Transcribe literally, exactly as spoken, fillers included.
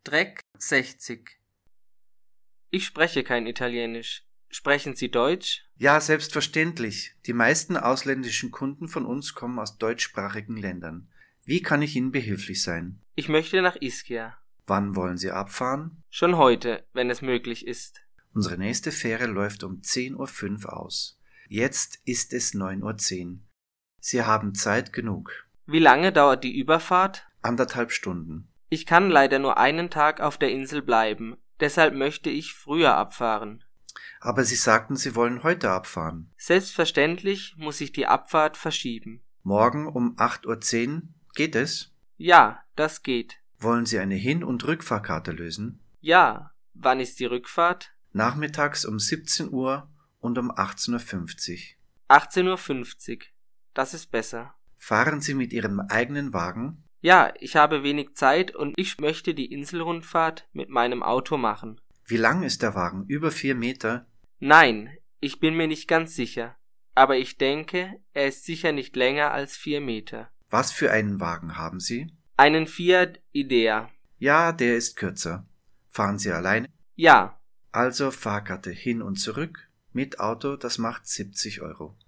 Streck sechzig. Ich spreche kein Italienisch. Sprechen Sie Deutsch? Ja, selbstverständlich. Die meisten ausländischen Kunden von uns kommen aus deutschsprachigen Ländern. Wie kann ich Ihnen behilflich sein? Ich möchte nach Ischia. Wann wollen Sie abfahren? Schon heute, wenn es möglich ist. Unsere nächste Fähre läuft um zehn Uhr fünf aus. Jetzt ist es neun Uhr zehn. Sie haben Zeit genug. Wie lange dauert die Überfahrt? Anderthalb Stunden. Ich kann leider nur einen Tag auf der Insel bleiben. Deshalb möchte ich früher abfahren. Aber Sie sagten, Sie wollen heute abfahren. Selbstverständlich muss ich die Abfahrt verschieben. Morgen um acht Uhr zehn geht es? Ja, das geht. Wollen Sie eine Hin- und Rückfahrkarte lösen? Ja, wann ist die Rückfahrt? Nachmittags um siebzehn Uhr und um achtzehn Uhr fünfzig. achtzehn Uhr fünfzig. Das ist besser. Fahren Sie mit Ihrem eigenen Wagen? Ja, ich habe wenig Zeit und ich möchte die Inselrundfahrt mit meinem Auto machen. Wie lang ist der Wagen? Über vier Meter? Nein, ich bin mir nicht ganz sicher. Aber ich denke, er ist sicher nicht länger als vier Meter. Was für einen Wagen haben Sie? Einen Fiat Idea. Ja, der ist kürzer. Fahren Sie alleine? Ja. Also Fahrkarte hin und zurück mit Auto, das macht siebzig Euro.